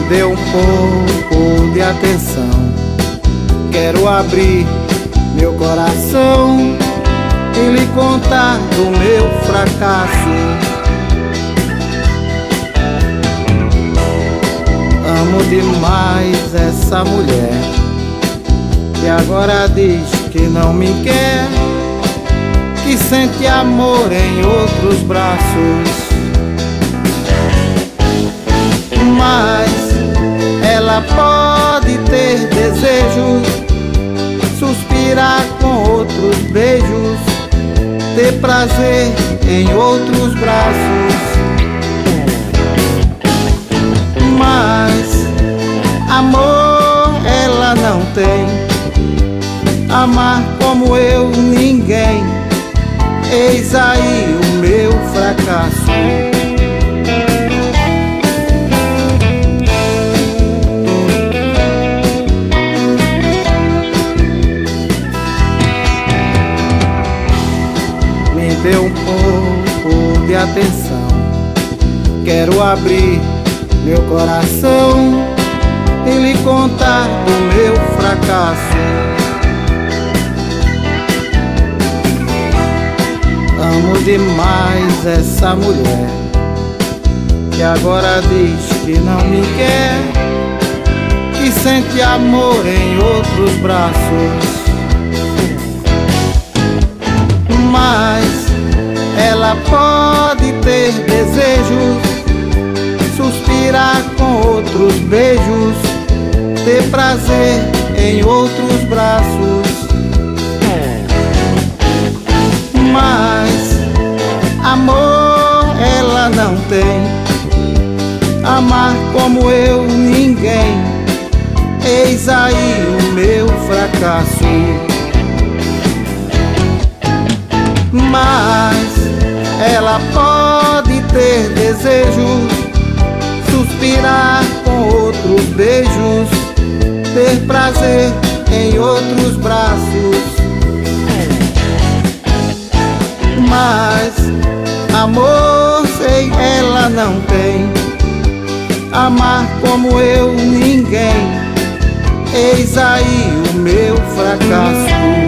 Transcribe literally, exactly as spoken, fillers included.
dê um pouco de atenção. Quero abrir meu coração e lhe contar do meu fracasso. Amo demais essa mulher que agora diz que não me quer, que sente amor em outros braços. Mas ela pode ter desejos, suspirar com outros beijos, ter prazer em outros braços. Mas amor ela não tem, amar como eu ninguém. Eis aí o meu fracasso. Dê um pouco de atenção. Quero abrir meu coração e lhe contar do meu fracasso. Amo demais essa mulher que agora diz que não me quer, que sente amor em outros braços. Mas ela pode ter desejos, suspirar com outros beijos, ter prazer em outros braços. Mas amor ela não tem, amar como eu ninguém. Eis aí o meu fracasso. Mas ela pode ter desejos, suspirar com outros beijos, ter prazer em outros braços. Mas amor sei ela não tem, amar como eu ninguém. Eis aí o meu fracasso.